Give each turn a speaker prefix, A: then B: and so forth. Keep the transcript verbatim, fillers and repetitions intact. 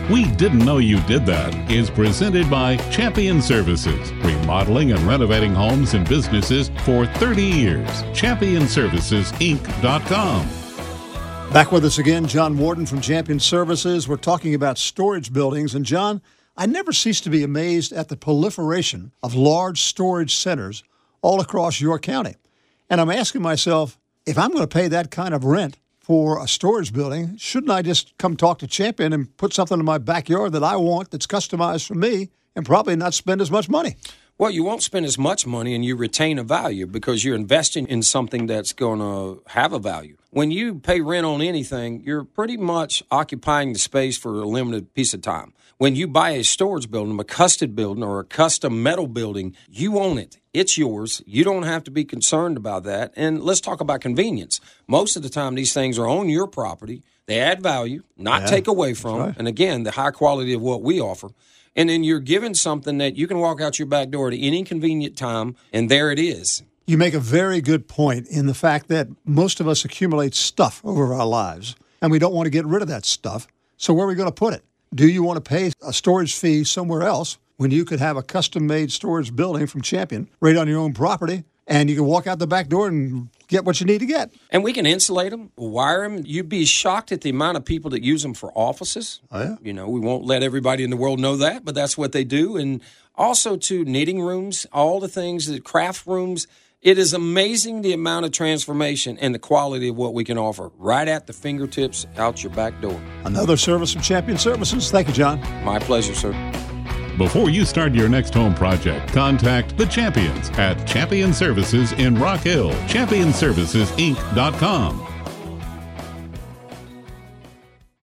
A: We Didn't Know You Did That is presented by Champion Services, remodeling and renovating homes and businesses for thirty years. champion services inc dot com.
B: Back with us again, John Warden from Champion Services. We're talking about storage buildings. And John, I never cease to be amazed at the proliferation of large storage centers all across your county. And I'm asking myself, if I'm going to pay that kind of rent for a storage building, shouldn't I just come talk to Champion and put something in my backyard that I want that's customized for me and probably not spend as much money?
C: Well, you won't spend as much money and you retain a value because you're investing in something that's going to have a value. When you pay rent on anything, you're pretty much occupying the space for a limited piece of time. When you buy a storage building, a custom building, or a custom metal building, you own it. It's yours. You don't have to be concerned about that. And let's talk about convenience. Most of the time, these things are on your property. They add value, not
B: yeah,
C: take away from.
B: Right.
C: And again, the high quality of what we offer. And then you're given something that you can walk out your back door at any convenient time, and there it is.
B: You make a very good point in the fact that most of us accumulate stuff over our lives, and we don't want to get rid of that stuff. So where are we going to put it? Do you want to pay a storage fee somewhere else when you could have a custom-made storage building from Champion right on your own property, and you can walk out the back door and get what you need to get?
C: And we can insulate them, wire them. You'd be shocked at the amount of people that use them for offices.
B: Oh, yeah?
C: You know, we won't let everybody in the world know that, but that's what they do. And also to knitting rooms, all the things, the craft rooms. It is amazing the amount of transformation and the quality of what we can offer right at the fingertips out your back door.
B: Another service from Champion Services. Thank you, John.
C: My pleasure, sir.
A: Before you start your next home project, contact the Champions at Champion Services in Rock Hill. champion services inc dot com.